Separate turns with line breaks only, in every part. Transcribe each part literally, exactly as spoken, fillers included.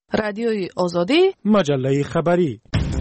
رادیوی آزادی،
مجله خبری.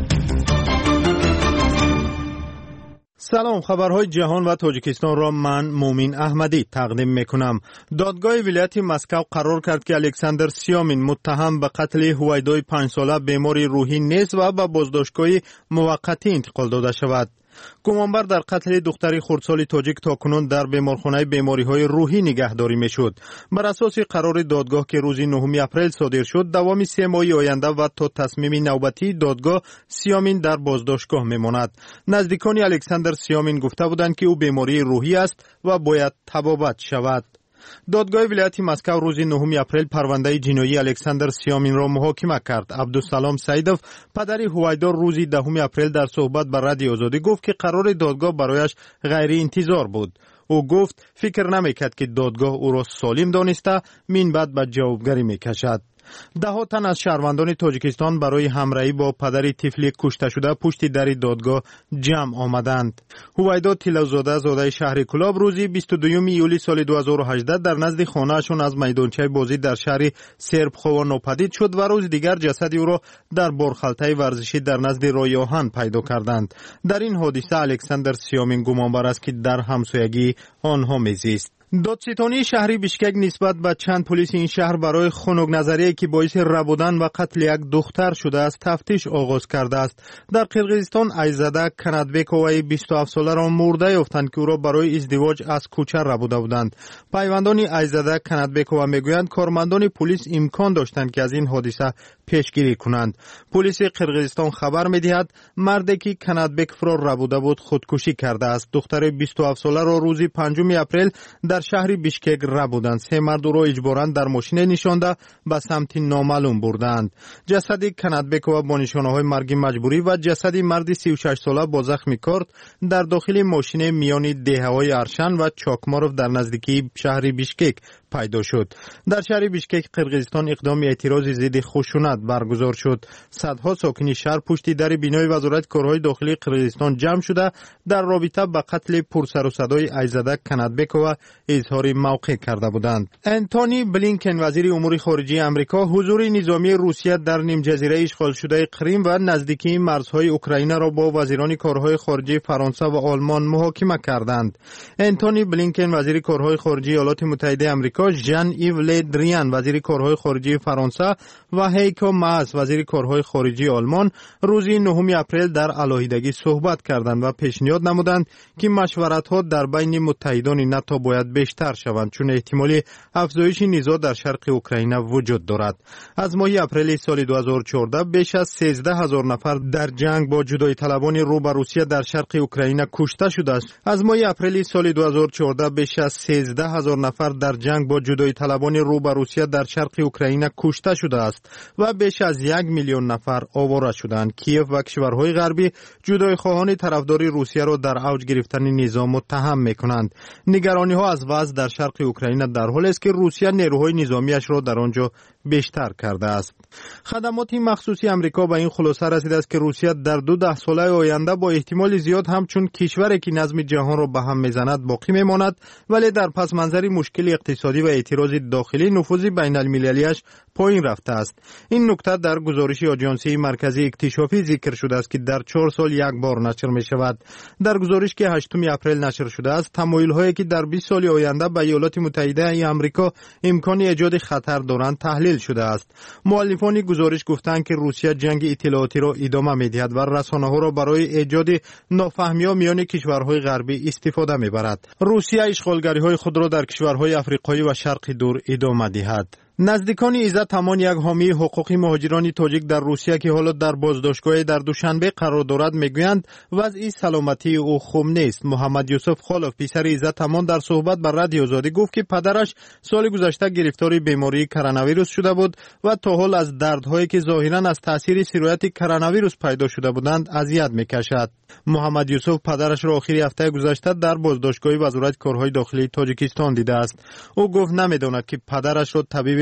سلام، خبرهای جهان و تاجیکستان را من مومین احمدی تقدیم میکنم. دادگاه ولایت مسکو قرار کرد که الکساندر سیامین متهم به قتل هویدای پنج ساله بیماری روحی نیست و به بازداشتگاه موقتی انتقال داده شود. گمانبر در قتل دختری خردسال تاجیک تاکنون در بیمارخانه بیماری‌های روحی نگهداری میشد. بر اساس قرار دادگاه که روز نهم اپریل صادر شد، دوام سه ماه آینده و تا تصمیم نوبتی دادگاه سیامین در بازداشتگاه میماند. نزدیکان الکساندر سیامین گفته بودند که او بیماری روحی است و باید تبابت شود. دادگاه ولایت مسکو روز نهم اپریل پرونده جنایی الکساندر سیامین را محاکمه کرد. عبدالسلام سیدوف، پدر هویدا، روز دهم اپریل در صحبت با رادیو آزادی گفت که قرار دادگاه برایش غیر انتظار بود. او گفت فکر نمیکرد که دادگاه او را سالم دانسته من بعد به جوابگری میکشد. ده ها تن از شهروندان تاجیکستان برای همراهی با پدر طفلی کشته شده پشت در دادگاه جمع آمدند. هویدا تیلوزاده زاده شهر کلاب روز بیست و دوم ایولی سال دو هزار و هجده در نزد خانه‌شان از میدانچه بازی در شهر سربخوا ناپدید شد و روز دیگر جسد او را در بارخلطه ورزشی در نزد رای آهن پیدا کردند. در این حادثه الکساندر سیامین گمانبر است که در همسایگی آنها میزیست. دادستانی شهری بیشکک نسبت به چند پلیس این شهر برای خنک نظریه که باعث ربودن و قتل یک دختر شده است تفتیش آغاز کرده است. در قرقیزستان ایزاده کناتبکووی بیست و هفت ساله را مرده یافتند که او را برای ازدواج از کوچه ربوده بودند. پیوندان ایزاده کناتبکووا میگویند کارمندان پلیس امکان داشتند که از این حادثه پیشگیری کنند. پلیس قرقیزستان خبر میدهد مردی که کناتبکوف را ربوده بود خودکشی کرده است. دختر بیست و هفت ساله را روز پنجم اپریل در شهر بیشکک ربودند. سه مرد را اجباراً در ماشین نشانده به سمت نامعلوم بردند. جسد کناتبکووا با نشانه‌های مرگ مجبوری و جسد مرد سی و شش ساله با زخم کارد در داخل ماشین میان دهه‌های ارشن و چاکماروف در نزدیکی شهر بیشکک پیدا شد. در شهر بیشکک قرقیزستان اقدام اعتراض ضد خشونت برگزار شد. صدها ساکن شهر پشت در بینای وزارت کارهای داخلی قرقیزستان جمع شده در رابطه با قتل پرسر و صدای ایزاده کناتبکووا اظهار موقع کرده بودند. انتونی بلینکن وزیر امور خارجه آمریکا حضور نظامی روسیه در نیم جزیره اشغال شده کریم و نزدیکی مرزهای اوکراین را با وزیران کارهای خارجه فرانسه و آلمان محاکمه کردند. انتونی بلینکن وزیر کارهای خارجه ایالات متحده آمریکا، ژان ایو ل دریان وزیر کارهای خارجه فرانسه و هیکو ماس وزیر کارهای خارجه آلمان روز نهم اپریل در علاهیدگی صحبت کردند و پیشنهاد نمودند که مشورت‌ها در بین متحدان ناتو باید بیشتر شوند چون احتمال افزایش نزاع در شرق اوکراین وجود دارد. از ماه اپریل سال دو هزار و چهارده بیش از سیزده هزار نفر در جنگ با جدایی طلبان رو به روسیه در شرق اوکراین کشته شده است. از ماه اپریل سال دو هزار و چهارده بیش از سیزده هزار نفر در جنگ با جدایی طلبان رو به روسیه در شرق اوکراین کشته شده است و بیش از یک میلیون نفر آواره شدند. کیف و کشورهای غربی جدایی خواهان طرفدار روسیه را در اوج گرفتن نظام متهم میکنند. نگرانی ها از وضع در شرق اوکراین در حالی است که روسیه نیروهای نظامیش را در آنجا بیشتر کرده است. خدمات مخصوصی آمریکا به این خلاصه رسیده است که روسیه در دو ده ساله آینده با احتمال زیاد همچون کشوری که نظم جهان را به هم میزند باقی میماند، ولی در پس منظر مشکل اقتصادی و اعتراض داخلی نفوذ بین المللیش پایین رفته است. این نکته در گزارش آژانسی مرکزی اکتشافی ذکر شده است که در چهار سال یک بار نشر می شود. در گزارش که هشتم اپریل نشر شده است، تمایل هایی که در بیست سال آینده به ایالات متحده ای آمریکا امکان ایجاد خطر دارند تحلیل شده است. مؤلفان گزارش گفتند که روسیه جنگ اطلاعاتی را ادامه می‌دهد و رسانه‌ها را برای ایجاد نافهمی‌ها میان کشورهای غربی استفاده می‌برد. روسیه اشغالگری‌های خود را در کشورهای افریقایی و شرق دور ادامه دهد. نزدیکان عزت امان، یک حامی حقوق مهاجران تاجیک در روسیه که حالا در بازداشتگاه در دوشنبه قرار دارد میگویند وضع سلامتی او خوب نیست. محمد یوسف خالف پسر عزت امان در صحبت با رادیو آزادی گفت که پدرش سال گذشته گرفتار بیماری کرونا ویروس شده بود و تا حال از دردهایی که ظاهرا از تاثیر سرایت کرونا ویروس پیدا شده بودند اذیت میکشد. محمد یوسف پدرش را آخر هفته گذشته در بازداشتگاه وزارت کارهای داخلی تاجیکستان دیده است. او گفت نمیداند که پدرش را طبیب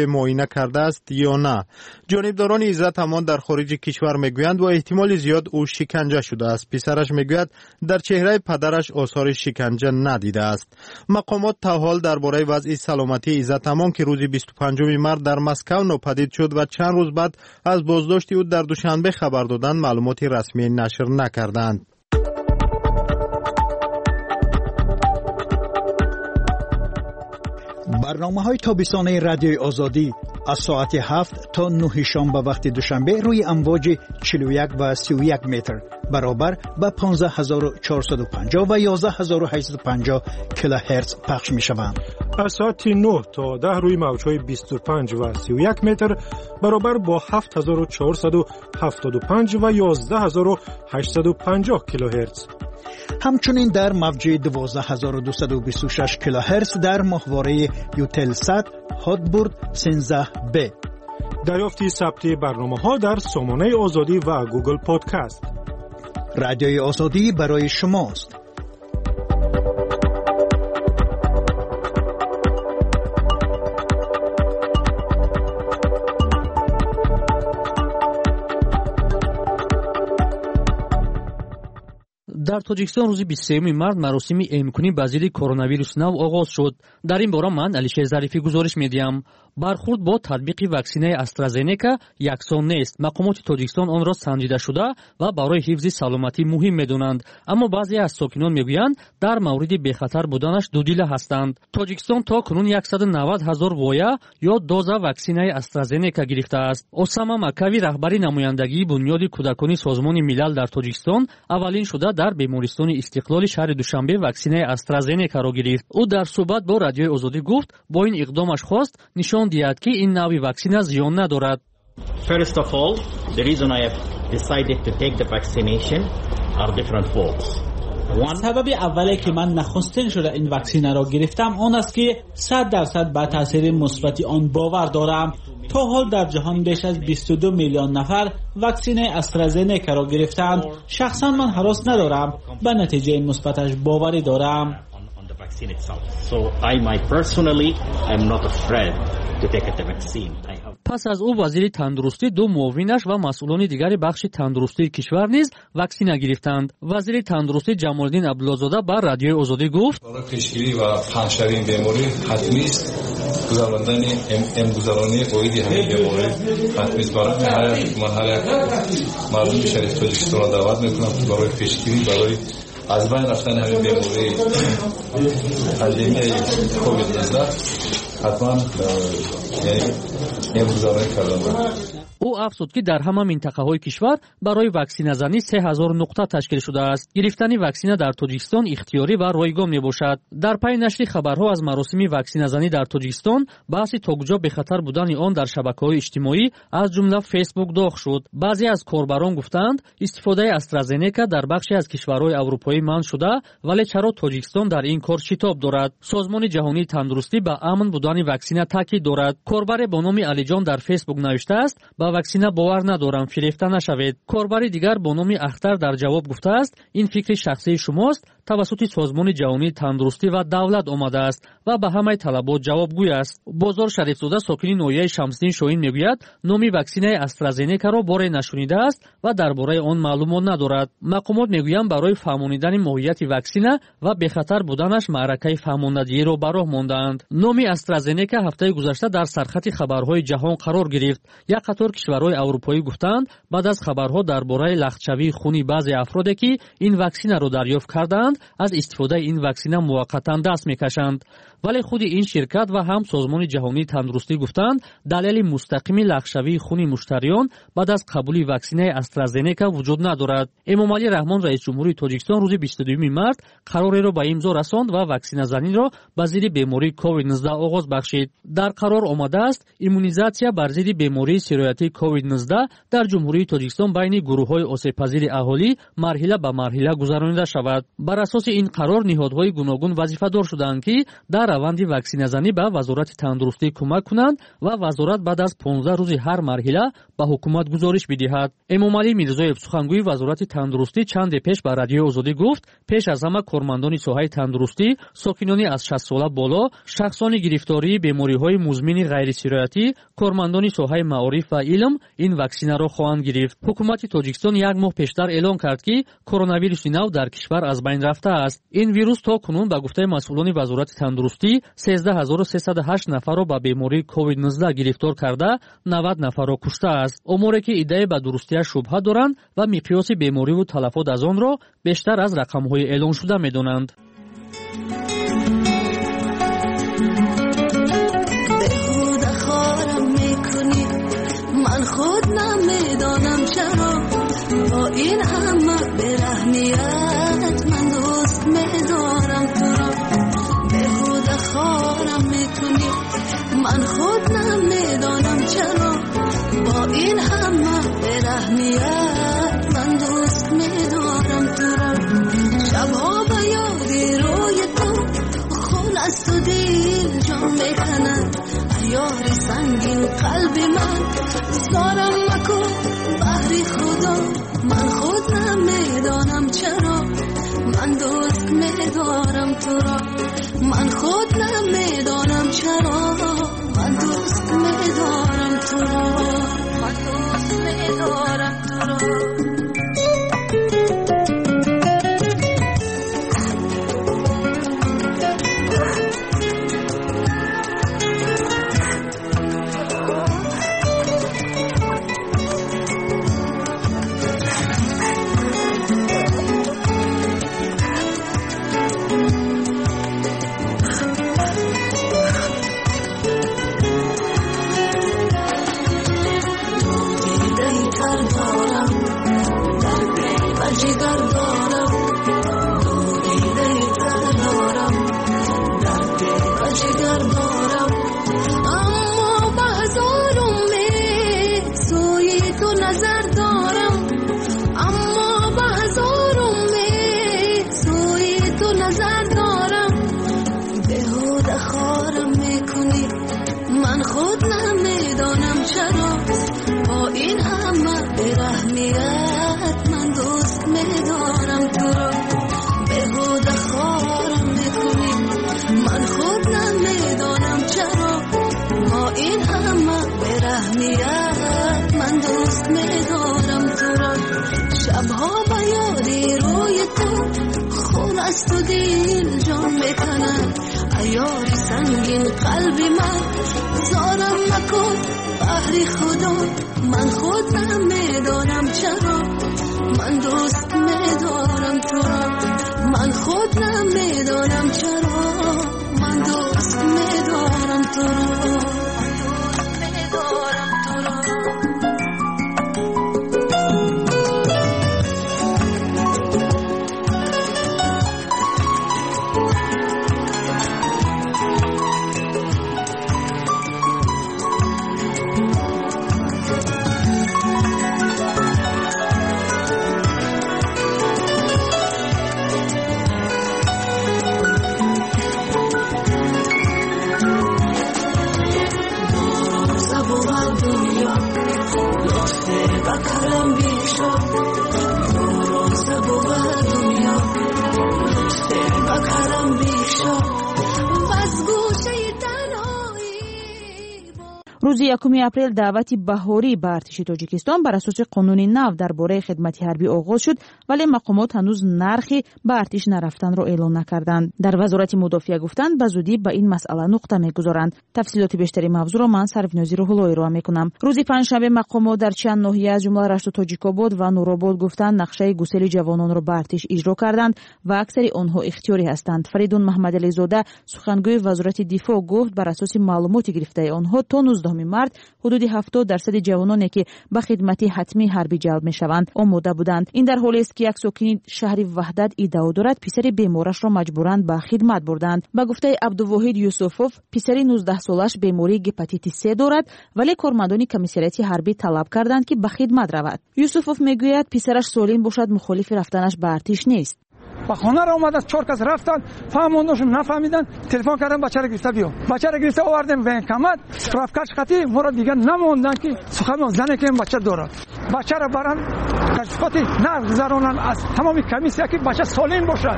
قبلی معاینه کرده است یا نه. جانبداران عزت امان در خارج کشور میگویند و احتمال زیاد او شکنجه شده است. پسرش میگوید در چهره پدرش آثار شکنجه ندیده است. مقامات تا حال درباره وضع سلامتی عزت امان که روز بیست و پنجم مارس در مسکو ناپدید شد و چند روز بعد از بازداشت او در دوشنبه خبر دادند معلومات رسمی نشر نکردند.
برنامه‌های تابستانه رادیوی آزادی از ساعت هفت تا نه شنبه وقت دوشنبه روی امواج چهل و یک و سی و یک متر برابر با پانزده هزار و چهارصد و پنجاه و یازده هزار و هشتصد و پنجاه کیلوهرتز پخش می‌شوند.
از ساعت نه تا ده روی موج‌های بیست و پنج و سی و یک متر برابر با هفت هزار و چهارصد و هفتاد و پنج و یازده هزار و هشتصد و پنجاه کیلوهرتز.
همچنین در موج دوازده هزار و دویست و بیست و شش کیلوهرتز در ماهواره یوتلسات هاتبورد سیزده بی.
دریافت ثبت برنامه‌ها در سامانه آزادی و گوگل پادکست.
رادیوی آزادی برای شماست.
در تاجیکستان روز بیست و سوم مارس مراسم امکانی با ضد کرونا ویروس نو آغاز شد. در این باره من علیشیر ظریفی گزارش می‌دهم. برخورد با تطبیق واکسینه استرازنکا یکسان نیست. مقامات تاجیکستان آن را سنجیده شده و برای حفظ سلامتی مهم می‌دانند، اما بعضی از ساکنان می‌گویند در مورد بخطر بودنش دودیله هستند. تاجیکستان تا کنون صد و نود هزار وایه یا دوز واکسینه استرازنکا گرفته است. اسامه مکوی رهبری نمایندگی بنیاد کودکان سازمان ملل در تاجیکستان اولین شده در بیمارستان استقلال شهر دوشنبه واکسینه استرازنکا را گرفت. او در صحبت با رادیوی آزادی گفت با این اقدامش خواست نشان دهد که این نوع واکسینه زیان ندارد.
First of all, the reason I have decided to take the vaccination are different folds.
سبب اولی که من نخستین شده این واکسینه را گرفتم آن است که صد درصد به تاثیر مثبت آن باور دارم. تا حال در جهان بیش از بیست و دو میلیون نفر واکسینه استرازنکا را گرفتند. شخصا من هراس ندارم، به نتیجه مثبتش باوری دارم.
So I my personally am not afraid to take the vaccine.
پس از او وزیر تندرستی دو معاونش و مسئولان دیگر بخش تندرستی کشور نیز واکسینه گرفتند. وزیر تندرستی جمال‌الدین عبدالله‌زاده بر رادیوی آزادی گفت
برای پیشگیری و پنه‌شوی این بیماری حتمی است گذراندن امگذرانی قویدی همین بیماری حتمی است. برای هر من هر مردم شریف تاجیکستان را دعوت می‌کنم برای پیشگیری برای از بین رفتن همین بیماری پاندمی کووید نوزده حتما یعنی امگذرانی کردن.
او افزود که در همه منطقه‌های کشور برای واکسینه زنی سه هزار نقطه تشکیل شده است. گرفتن واکسینه در تاجیکستان اختیاری و رایگان میباشد. در پی نشر خبرها از مراسم واکسینه زنی در تاجیکستان بحث تا کجا به خطر بودن آن در شبکه‌های اجتماعی از جمله فیسبوک داغ شد. بعضی از کاربران گفتند استفاده استرازنکا در بخشی از کشورهای اروپایی منع شده، ولی چرا تاجیکستان در این کار شتاب دارد؟ سازمان جهانی تندرستی به امن بودن واکسینه تاکید دارد. کاربر با نام علیجان در فیسبوک نوشته است با واکسینه باور ندارم، فریفته نشوید. کاربر دیگر با نام اختر در جواب گفته است این فکر شخصی شماست، توسط سازمان جهانی تندرستی و دولت آمده است و به همه طلبات جوابگوی است. بازار شریفزاده ساکن ناحیه شمس‌الدین شاهین میگوید نام واکسینه استرازنکا را باره نشنیده است و درباره آن معلومات ندارد. مقامات میگویند برای فهماندن ماهیت واکسینه و به خطر بودنش معرکه فهماندهی را براه ماندند. نام استرازنکا هفته گذشته در سرخط خبرهای جهان قرار گرفت. یک قطار کشورهای اروپایی گفتند بعد از خبرها درباره لختشوی خونی بعضی افرادی که این واکسینه را دریافت کردند از استفاده این واکسینه موقتا دست میکشند، ولی خود این شرکت و هم سازمان جهانی تندرستی گفتند دلیل مستقیم لختشوی خون مشتریان بعد از قبول واکسینه استرازنکا وجود ندارد. امامعلی رحمان رئیس جمهوری تاجیکستان روز بیست و دوم مارس قراری را به امضا رساند و واکسینه زنی را به ضد بیماری کووید نوزده آغاز بخشید. در قرار آمده است ایمونیزاسیا بر ضد بیماری سیرویت вируси ковид нуздаҳ дар ҷумҳурии тоҷикистон байни гурӯҳҳои осебпазири аҳолӣ марҳила ба марҳила гузаронида шавад. Бар асоси ин қарор ниҳодҳои гуногун вазифадор шуданд, ки дар раванди ваксиназанӣ ба вазорати тандурустӣ кӯмак кунанд ва вазорат баъд аз понздаҳ рӯзи ҳар марҳила ба ҳукумат гузориш бидиҳад. Эмомалӣ Мирзоев, сухангӯи вазорати тандурустӣ, чанде пеш ба Радиои Озодӣ гуфт, пеш аз ҳама кормандони соҳаи тандурустӣ, сокинони аз шаст сола боло, шахсони гирифтории бемориҳои музмини ғайрисироятӣ, кормандони соҳаи маориф ва илм ин ваксинаро хоҳанд гирифт. ҳукумати тоҷикистон як моҳ пештар эълон кард, ки коронавируси нав дар кишвар аз байн рафтааст. ин вирус то кунун ба гуфтаи масъулони вазорати тандурустӣ сенздаҳ ҳазору сесад و ҳашт нафарро ба бемории ковид нуздаҳ гирифтор карда, навад нафарро куштааст. оморе ки иддаи ба дурустияш шубҳа доранд ва миқёси бемориву талафот аз онро бештар аз рақамҳои эълоншуда медонанд.
من خود نمیدانم چرا با این همه برهنیت من دوست میدارم تو را بهوده خارم میکنی من خود نمیدانم چرا با این همه برهنیت من دوست میدارم تو را شبها به یادی روی تو خون است و دل جان میکند یار سنگین قلب من زارم مکن بحری خدا من خود نمیدانم چرا من دوست میدارم تو را من خود نمیدانم چرا من دوست میدارم تو را من دوست میدارم تو را من خود نمیدانم چرا من دوست میدارم تو را من خود نمیدانم چرا من دوست میدارم تو را
рӯзи якуми апрел даъвати баҳорӣ ба артиши тоҷикистон бар асоси қонуни нав дар бораи хидмати ҳарбӣ оғоз шуд, вале мақомот ҳанӯз нархи ба артиш нарафтанро эълон накарданд. дар вазорати мудофиа гуфтанд ба зудӣ ба ин масъала нуқта мегузоранд. тафсилоти бештари мавзӯъро ман Сарвинози Рӯҳуллоӣ роа мекунам. рӯзи панҷшанбе мақомот дар чанд ноҳия аз ҷумла Рашту Тоҷикобод ва Нуробод гуфтанд нақшаи гусели ҷавононро ба артиш иҷро карданд ва аксари онҳо ихтиёрӣ ҳастанд. Фаридун Маҳмадализода, сухангӯи вазорати дифоъ, гуфт бар асоси маълумоти гирифтаи онҳо то нуздаҳуми یکم مارت حدود هفتاد درصد جوانانی که به خدمت حتمی حربی جلب میشوند آماده بودند. این در حالی است که یک ساکن شهر وحدت ادعا دارد پسر بیمارش را مجبوراً به خدمت بردند. به گفته عبدالواحد یوسفوف، پسر نوزده سالش بیماری هپاتیت سی دارد ولی کارمندان کمیساریات حربی طلب کردند که به خدمت رود. یوسفوف میگوید پسرش سالم باشد مخالف رفتنش به ارتش نیست.
با خانه را اومد از چهار کس رفتن فهموندشون نفهمیدن تلفن کردن بچه را گرفته بیو بچه را گرفته آوردیم به کمد رفکش خطی ما را دیگه نموندن که سخن زنه که این بچه دارد بچه را برن تشریفاتی نگذرونن از تمامی کمیسیا که بچه سالم باشد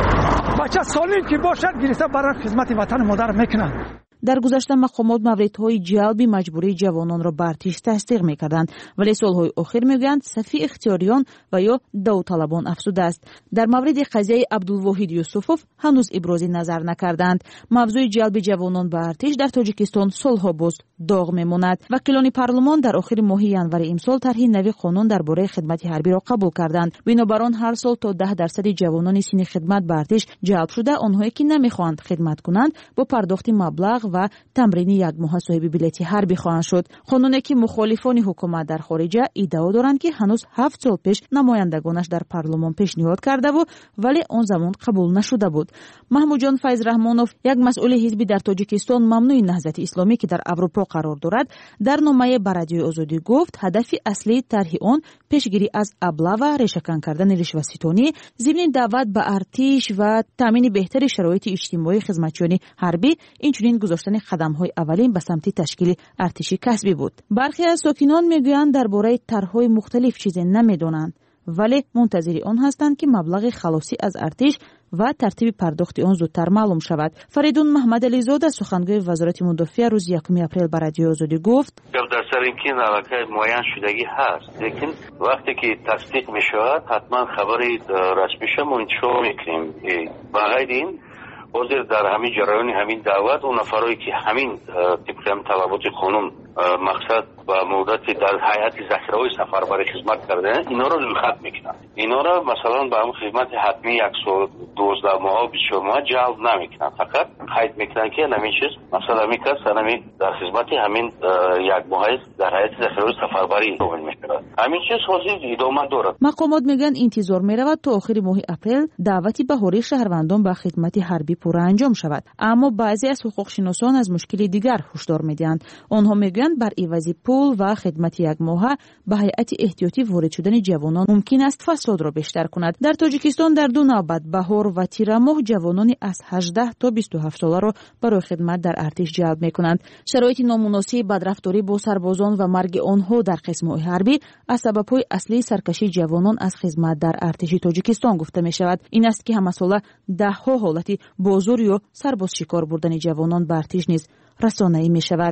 بچه سالم که باشد گرفته برن خدمت وطن مادر میکنن.
در گذشته مقامات موردهای جلب مجبوری جوانان را به ارتش تصدیق میکردند ولی سالهای اخیر میگویند صفی اختیاریان و یا داوطلبان افزوده است. در مورد قضیه عبدالواحد یوسفوف هنوز ابراز نظر نکردند. موضوع جلب جوانان به ارتش در تاجیکستان سالها باز داغ میماند. وکیلان پارلمان در آخر ماه ینور امسال طرح نوی قانون درباره خدمت حربی را قبول کردند. بنابر آن هر سال تا ده درصد جوانان سن خدمت به ارتش جلب شده آنهایی که نمیخواهند خدمت کنند با پرداخت مبلغ و تمرین یک ماه صاحب بلیط حربی خواهند شد. قانونی که مخالفان حکومت در خارج ادعا دارند که هنوز هفت سال پیش نمایندگانش در پارلمان پیشنهاد کرده بود ولی آن زمان قبول نشده بود. محمود جان فیض رحمانوف، یک مسئول حزبی در تاجیکستان ممنوع نهضت اسلامی که در اروپا قرار دارد، در نامه به رادیوی آزادی گفت هدف اصلی طرح آن پیشگیری از ابله و ریشه‌کن کردن رشوه‌ستانی، ضمن دعوت به ارتش و تامین بهتر شرایط اجتماعی خدمتچیان حربی، اینچنین گذاشتن قدم‌های اولین به سمت تشکیل ارتشی کسبی بود. برخی از ساکنان میگویند درباره طرح‌های مختلف چیزی نمیدونند ولی منتظر آن هستند که مبلغ خلاصی از ارتش و ترتیب پرداخت آن زودتر معلوم شود. فریدون محمد علیزاده، سخنگوی وزارت مدافع، روز یکم اپریل به رادیو آزادی گفت
در سر اینکه علاقه معین شدگی هست لیکن وقتی که تصدیق می شود حتما خبری رسمیش منتشر میکنیم. بغیر این حاضر در همین جریان همین دعوت اون نفرایی که همین طبق هم طلبات قانون مقصد و مدت در هیئت ذخیره‌های سفربری خدمت کردن اینا رو خط میکنن. اینا رو مثلا به هم خدمت حتمی یک سال دوازده ماه بیست ماه جلب نمیکنن، فقط قید میکنن که همین چیز مثلا همین کس همین در خدمت همین یک ماه در هیئت ذخیره‌های سفربری قبول میشه. همین چیز حاضر ادامه داره.
مقامات میگن انتظار میرود تا آخر ماه اپریل دعوتی بهاری شهروندان به خدمت حربی پورا انجام شود، اما بعضی از حقوق شناسان از مشکل دیگر هشدار میدهند. آنها میگن بر عوض پول و خدمت یک ماهه به هیئت احتیاطی وارد شدن جوانان ممکن است فساد را بیشتر کند. در تاجیکستان در دو نوبت بهار و تیر ماه جوانانی از هجده تا بیست و هفت ساله را برای خدمت در ارتش جلب میکنند. شرایط نامناسب، بدرفتاری با سربازان و مرگ آنها در قسم‌های حربی از سبب‌های اصلی سرکشی جوانان از خدمت در ارتش تاجیکستان گفته می شود. این است که همساله ده ها حالت بازار یا سرباز شکار بردن جوانان به ارتش نیز رسانه‌ای می شود.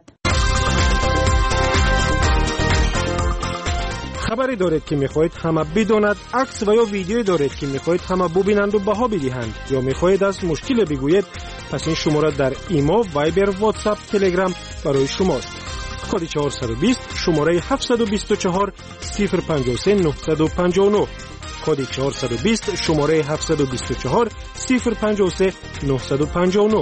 خبری دارید که میخواهید همه بداند، عکس و یا ویدیویی دارید که میخواهید همه ببینند و بها بدهند، یا میخواهید از مشکل بگویید، پس این شماره در ایمو، وایبر، واتساپ، تلگرام برای شماست. کد چهارصد و بیست شماره هفتصد و بیست و چهار صفر پنجاه و سه نهصد و پنجاه و نه. کد چهارصد و بیست شماره هفتصد و بیست و چهار صفر پنجاه و سه نهصد و پنجاه و نه.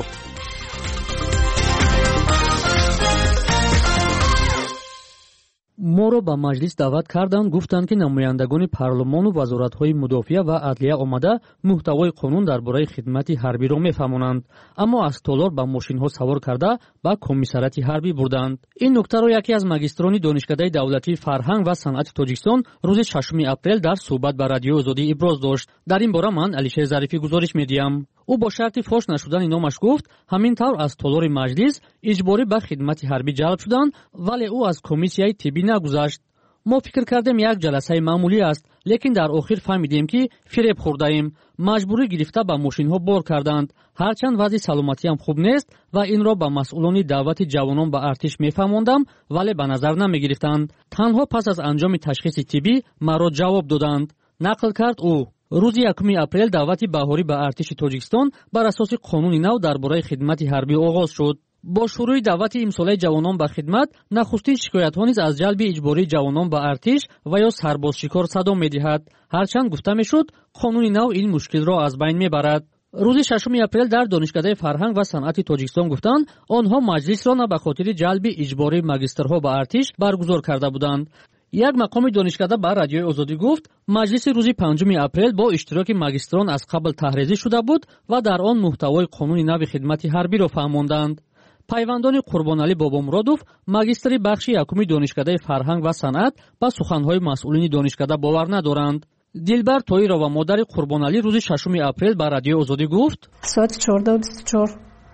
ما را به مجلس دعوت کردند، گفتند که نمایندگان پارلمان و وزارت‌های مدافع و عدلیه آمده محتوای قانون درباره خدمت حربی را می‌فهمانند، اما از تالار به ماشین‌ها سوار کرده به کمیساریات حربی بردند. این نکته را یکی از ماگیستران دانشکده دولتی فرهنگ و صنعت تاجیکستان روز ششم اپریل در صحبت به رادیو آزادی ابراز داشت. در این باره من علیشیر ظریفی گزارش می‌دهم. او با شرط فاش نشدن نامش گفت همین طور از تالار مجلس اجباری به خدمت حربی جلب شدند، ولی او از کمیسیای طبی نگذشت. ما فکر کردیم یک جلسه معمولی است، لیکن در آخر فهمیدیم که فریب خورده‌ایم. مجبوری گرفته به ماشین‌ها بار کردند. هرچند وضع سلامتی هم خوب نیست و این را به مسئولان دعوت جوانان به ارتش می‌فهماندم، ولی به نظر نمی‌گرفتند. تنها پس از انجام تشخیص طبی مرا جواب دادند. نقل کرد او. روز یکم اپریل دعوت بهاری به ارتش تاجیکستان بر اساس قانون نو درباره خدمت حربی آغاز شد. با شروع دعوت امسال جوانان به خدمت، نخستین شکایت‌ها نیز از جلب اجباری جوانان به ارتش و یا سرباز شکار صدا می‌دهد. هرچند گفته می‌شد قانون نو این مشکل را از بین می‌برد. рӯзи шашуми апрел дар донишкадаи фарҳанг ва санъати тоҷикистон гуфтанд, онҳо маҷлисро на ба хотири ҷалби иҷбории магистрҳо ба артиш баргузор карда буданд. як мақоми донишкада ба радиои озодӣ гуфт, маҷлиси рӯзи панҷуми апрел бо иштироки магистрон аз қабл таҳризӣ шуда буд ва дар он муҳтавои қонуни нави хидмати ҳарбиро фаҳмонданд. пайвандони Қурбоналӣ Бобомуродов, магистри бахши якуми донишкадаи фарҳанг ва санъат, ба суханҳои масъулини донишкада бовар надоранд. Дилбар Тоирова, модари Қурбоналӣ, рӯзи шашуми апрел ба радиои озодӣ гуфт:
соати чордаҳу бисту чор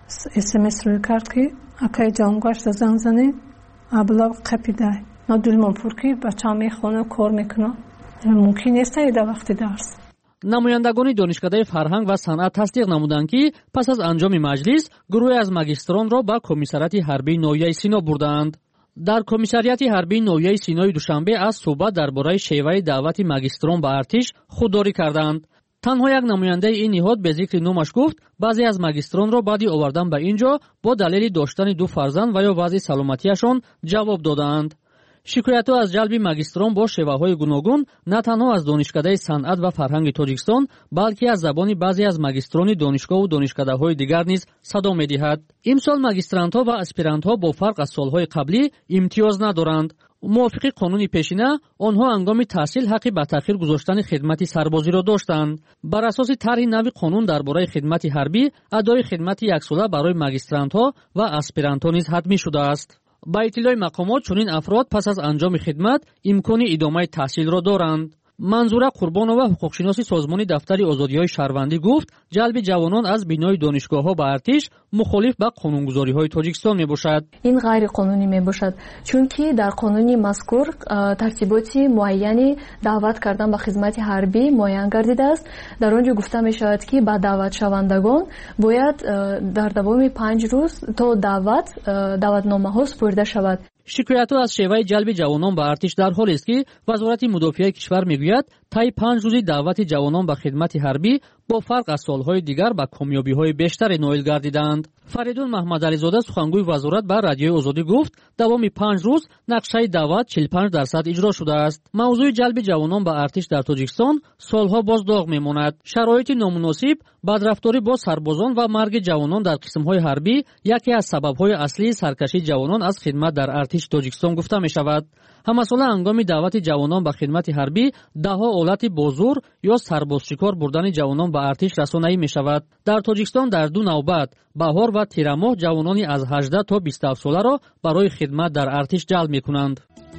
смс рӯй кард ки акаи ҷавонгашта занг зани аблав қапидай надулмон пур ки бачаам мехона кор мекуна мумкин нест дар вақти дарс.
намояндагони донишкадаи фарҳанг ва санъат тасдиқ намуданд ки пас аз анҷоми маҷлис гурӯҳе аз магистронро ба комиссарияти ҳарбии ноҳияи Сино бурданд. дар комиссарияти ҳарбии ноҳияи Синои Душанбе аз суҳбат дар бораи шеваи даъвати магистрон ба артиш худдорӣ карданд. танҳо як намояндаи ин ниҳод бе зикри номаш гуфт, баъзе аз магистронро баъди овардан ба ин ҷо бо далели доштани ду фарзанд ва ё вазъи саломатиашон ҷавоб додаанд. шикоятҳо аз ҷалби магистрон бо шеваҳои гуногун на танҳо аз донишкадаи санъат ва фарҳанги Тоҷикистон, балки аз забони баъзе аз магистрони донишгоҳу донишкадаҳои дигар низ садо медиҳад. имсол магистрантҳо ва аспирантҳо бо фарқ аз солҳои қаблӣ имтиёз надоранд. мувофиқи қонуни пешина, онҳо ҳангоми таҳсил ҳаққи ба таъхир гузоштани хидмати сарбозиро доштанд. бар асоси тарҳи нави қонун дар бораи хидмати ҳарбӣ, адои хидмати яксола барои магистрантҳо ва аспирантҳо низ ҳатмӣ шудааст. ба иттилои мақомот, чунин афрод пас аз анҷоми хидмат имкони идомаи таҳсилро доранд. манзура Қурбонова, ҳуқуқшиноси созмони дафтари озодиҳои шаҳрвандӣ гуфт, ҷалби ҷавонон аз бинои донишгоҳҳо ба артиш мухолиф ба қонунгузориҳои Тоҷикистон мебошад.
ин ғайриқонунӣ мебошад, чунки дар қонуни мазкур тартиботи муайяни даъват кардан ба хизмати ҳарбӣ муайян гардидааст. дар он ҷо гуфта мешавад ки ба даъватшавандагон бояд дар давоми панҷ рӯз то даъват даъватномаҳо супурда шавад.
шикоятҳо аз шеваи ҷалби ҷавонон ба артиш дар ҳолест ки вазорати мудофиаи кишвар мегӯяд, таи панҷ рӯзи даъвати ҷавонон ба хидмати ҳарбӣ бо фарқ аз солҳои дигар ба комёбиҳои бештаре ноил гардиданд. Фаридун Маҳмадализода, сухангӯи вазорат, ба радиои озодӣ гуфт, давоми панҷ рӯз нақшаи даъват чил и панҷ дарсад иҷро шудааст. мавзӯи ҷалби ҷавонон ба артиш дар Тоҷикистон солҳо боз доғ мемонад. шароити номуносиб, бадрафторӣ бо сарбозон ва марги ҷавонон дар қисмҳои ҳарбӣ яке аз сабабҳои аслии саркашии ҷавонон аз хидмат дар артиши Тоҷикистон гуфта мешавад. ҳамасола ҳангоми даъвати ҷавонон ба хидмати ҳарбӣ даҳҳо олати бо зур ё сарбозшикор бурдани ҷавонон ба артиш расонаӣ мешавад. дар Тоҷикистон дар ду навбат баҳор ва тирамоҳ ҷавонони аз ҳаждаҳ то бисту ҳафт соларо барои хидмат дар артиш ҷалб мекунанд.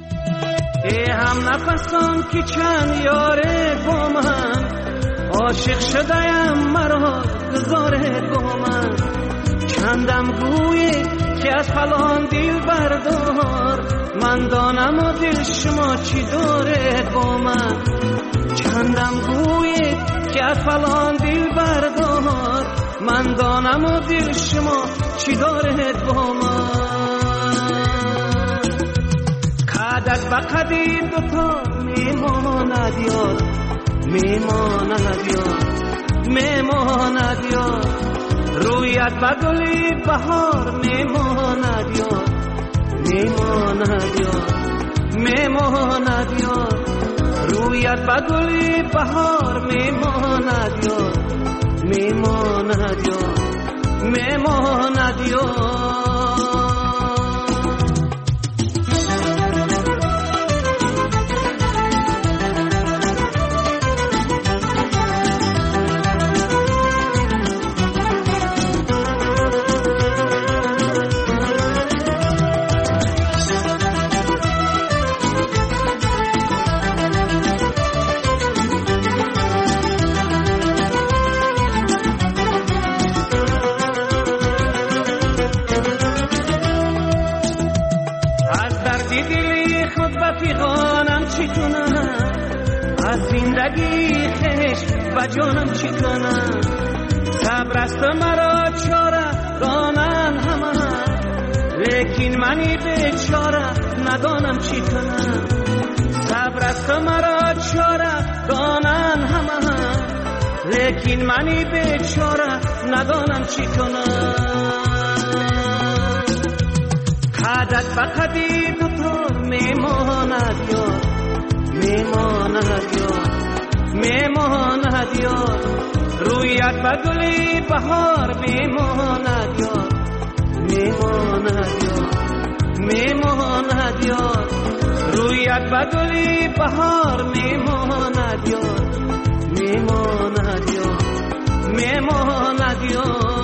ҳамнафасон ки чанд ёре бо ман عاشق شده‌ام مرا گذارت با من چندم گویی که از فلان دل بردار من دانم و دل شما چی دارد با من چندم گویی که از فلان دل بردار من دانم و دل شما چی دارد با من قدت با قدی دوتا میماند یاد میماند یاد میماند یاد رویت با گلی بهار میماند یاد میماند یاد میماند یاد رویت با گلی بهار میماند یاد میماند یاد میماند یاد زندگی خش و جانم چی کنم صبر است مرا چاره دانن همه لیکن منی بیچاره ندانم چی کنم صبر است مرا چاره دانن همه لیکن منی بیچاره ندانم چی کنم قدت به قدی دوتا میماند یاد میماند یاد میماند یاد رویت به گلی بهار میماند یار میماند یار میماند یار رویت به گلی بهار میماند یار میماند یار میماند یار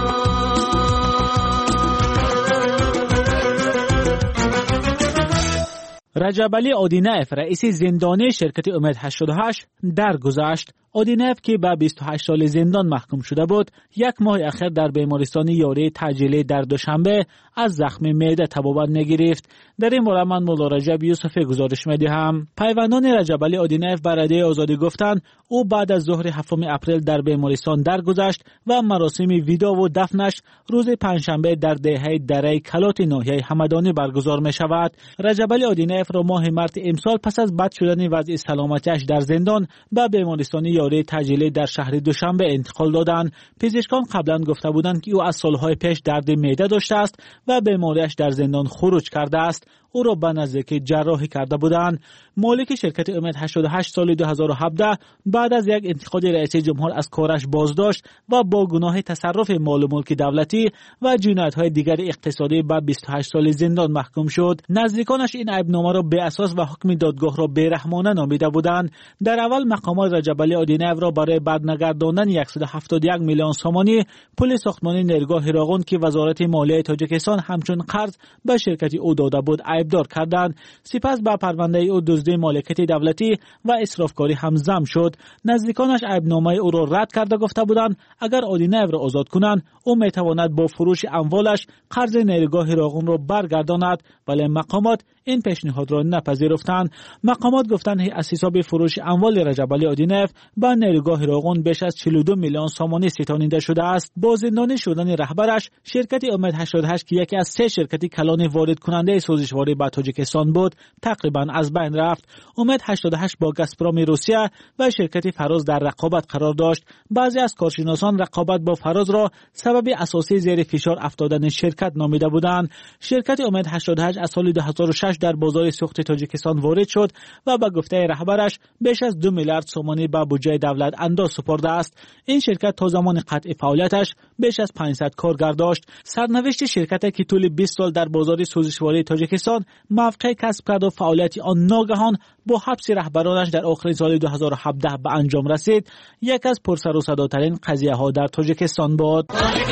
رجب علی آدینف رئیس زندانی شرکت امید هشتاد و هشت درگذشت. آدینف که به بیست و هشت سال زندان محکوم شده بود، یک ماه اخیر در بیمارستان یاری تعجیلی در دوشنبه از زخم معده تبابت نگرفت. در این باره من مولا رجب یوسف گزارش میدهم. پیوندان رجب علی آدینف به رادیو آزادی گفتند او بعد از ظهر هفتم اپریل در بیمارستان درگذشت و مراسم ویدا و دفنش روز پنجشنبه در دهه دره کلات ناحیه همدانی برگزار می شود. رجب علی آدینف را ماه مارس امسال پس از بد شدن وضع سلامتیش در زندان به بیمارستان یاری تعجیلی در شهر دوشنبه انتقال دادند. پزشکان قبلا گفته بودند که او از سالهای پیش درد معده داشته است و بیماریش در زندان خروج کرده است. او را به نزدیکی جراحی کرده بودند. مالک شرکت امید هشتاد و هشت سال دو هزار و هفده بعد از یک انتقاد رئیس جمهور از کارش بازداشت و با گناه تصرف مال و ملک دولتی و جنایت‌های دیگر اقتصادی به بیست و هشت سال زندان محکوم شد. نزدیکانش این عیبنامه را به اساس و حکم دادگاه را بی‌رحمانه نامیده بودند. در اول مقامات رجب علی آدینف را برای برنگرداندن صد و هفتاد و یک میلیون سومانی پول ساختمان نیرگاه هراقون که وزارت مالیه تاجیکستان همچون قرض به شرکت او داده بود عیبدار کردند. سپس به پرونده او دزدی مالکیت دولتی و اسرافکاری هم ضم شد. نزدیکانش عیبنامه او را رد کرده گفته بودند اگر آدینف را آزاد کنند او میتواند با فروش اموالش قرض نیرگاه هراقون را برگرداند، ولی مقامات این پیشنهاد را نپذیرفتند. مقامات گفتند از حساب فروش اموال رجب علی آدینف به نیرگاه هراقون بیش از چهل و دو میلیون سومانی ستانیده شده است. با زندانی شدن رهبرش شرکت امید هشتاد و هشت که یکی از سه شرکت کلان وارد کننده سوزشواری به تاجیکستان بود تقریبا از بین رفت. امید هشتاد و هشت با گازپروم روسیه و شرکت فراز در رقابت قرار داشت. بعضی از کارشناسان رقابت با فراز را سبب اساسی زیر فشار افتادن شرکت نامیده بودند. شرکت امید هشتاد و هشت از سال دو هزار و شش در بازار سوخت تاجیکستان وارد شد و به گفته رهبرش بیش از دو میلیارد سومانی به بودجه دولت انداز سپرده است. این شرکت تا زمان قطع فعالیتش بیش از پانصد کارگر داشت. سرنوشت شرکتی که طول بیست سال در بازار سوزشواری تاجیکستان موقع کسب کرد و فعالیت آن ناگهان با حبس رهبرانش در آخر سال دو هزار و هفده به انجام رسید، یک از پرسر و صداترین قضیه ها در تاجیکستان بود.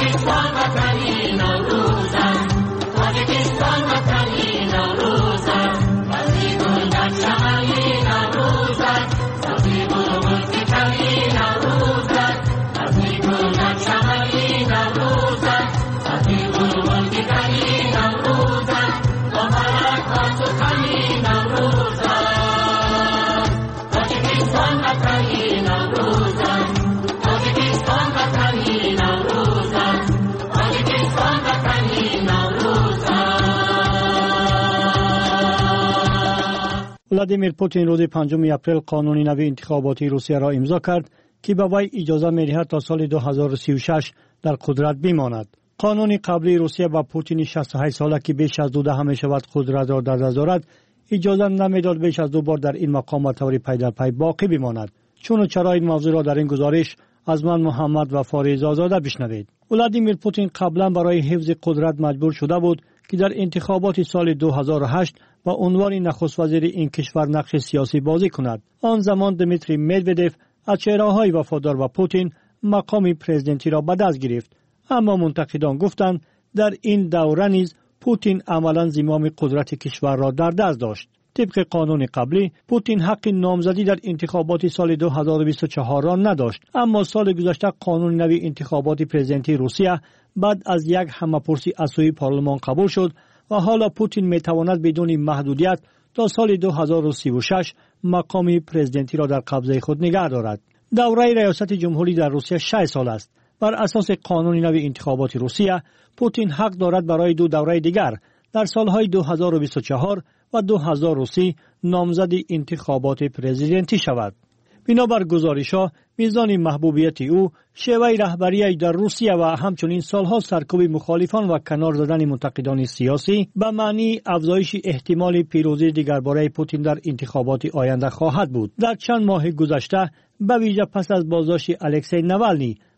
ولادیمیر پوتین روز پنجم اپریل قانون نو انتخاباتی روسیه را امضا کرد که به وی اجازه می‌دهد تا سال دو هزار و سی و شش در قدرت بماند. قانون قبلی روسیه به پوتین شصت و هشت ساله که بیش از دو دهه می‌شود قدرت را در دست دارد اجازه نمی‌داد بیش از دو بار در این مقام به طور پی در پی باقی بماند. چون و چرا این موضوع را در این گزارش از من محمد و فاریز آزاده بشنوید. ولادیمیر پوتین قبلا برای حفظ قدرت مجبور شده بود که در انتخابات سال دو هزار و هشت با عنوان نخست وزیر این کشور نقش سیاسی بازی کند. آن زمان دمیتری مدودف از چهره‌های وفادار و پوتین مقام پرزیدنتی را به دست گرفت. اما منتقدان گفتند در این دوره نیز پوتین عملاً زمام قدرت کشور را در دست داشت. طبق قانون قبلی پوتین حق نامزدی در انتخابات سال دو هزار و بیست و چهار را نداشت، اما سال گذشته قانون نو انتخابات پرزیدنتی روسیه بعد از یک همه‌پرسی از سوی پارلمان قبول شد و حالا پوتین میتواند بدون محدودیت تا سال دو هزار و سی و شش مقام پرزیدنتی را در قبضه خود نگه دارد. دوره ریاست جمهوری در روسیه شش سال است. بر اساس قانون نو انتخابات روسیه پوتین حق دارد برای دو دوره دیگر در سالهای دو هزار و بیست و چهار و دو هزار و سی نامزد انتخابات پرزیدنتی شود. بنابر گزارش‌ها میزان محبوبیت او، شیوه رهبری در روسیه و همچنین سالها سرکوب مخالفان و کنار زدن منتقدان سیاسی به معنی افزایش احتمال پیروزی دیگرباره پوتین در انتخابات آینده خواهد بود. در چند ماه گذشته به ویژه پس از بازداشت الکسی نوالنی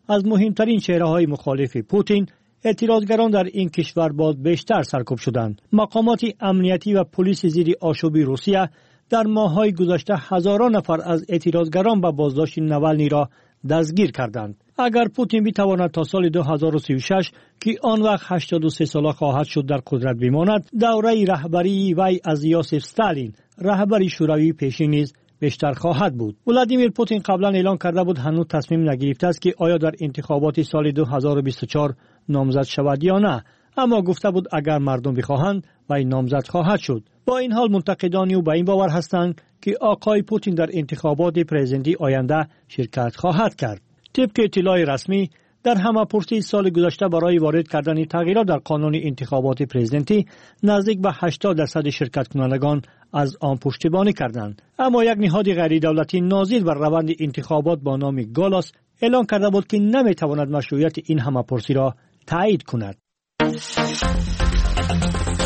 از مهمترین چهره‌های مخالف پوتین، اعتراضگران در این کشور باز بیشتر سرکوب شدند. مقامات امنیتی و پلیس زیر آشوبی روسیه در ماه‌های گذشته هزاران نفر از اعتراضگران به بازداشت نوالنی را دستگیر کردند. اگر پوتین بتواند تا سال دو هزار و سی و شش که آن وقت هشتاد و سه ساله خواهد شد در قدرت بماند، دوره رهبری وی از یوسف استالین رهبر شوروی پیشین نیز بیشتر خواهد بود. ولادیمیر پوتین قبلا اعلان کرده بود هنوز تصمیم نگرفته است که آیا در انتخابات سال دو هزار و بیست و چهار نامزد شود یا نه، اما گفته بود اگر مردم بخواهند وی نامزد خواهد شد. با این حال منتقدان او به این باور هستند که آقای پوتین در انتخابات پرزیدنتی آینده شرکت خواهد کرد. طبق اطلاع رسمی در همه‌پرسی سال گذشته برای وارد کردن تغییرات در قانون انتخابات پرزیدنتی نزدیک به هشتاد درصد شرکت کنندگان از آن پشتیبانی کردند، اما یک نهاد غیر دولتی ناظر بر روند انتخابات با نام گالاس اعلان کرده بود که نمی‌تواند مشروعیت این همه‌پرسی را تایید کند.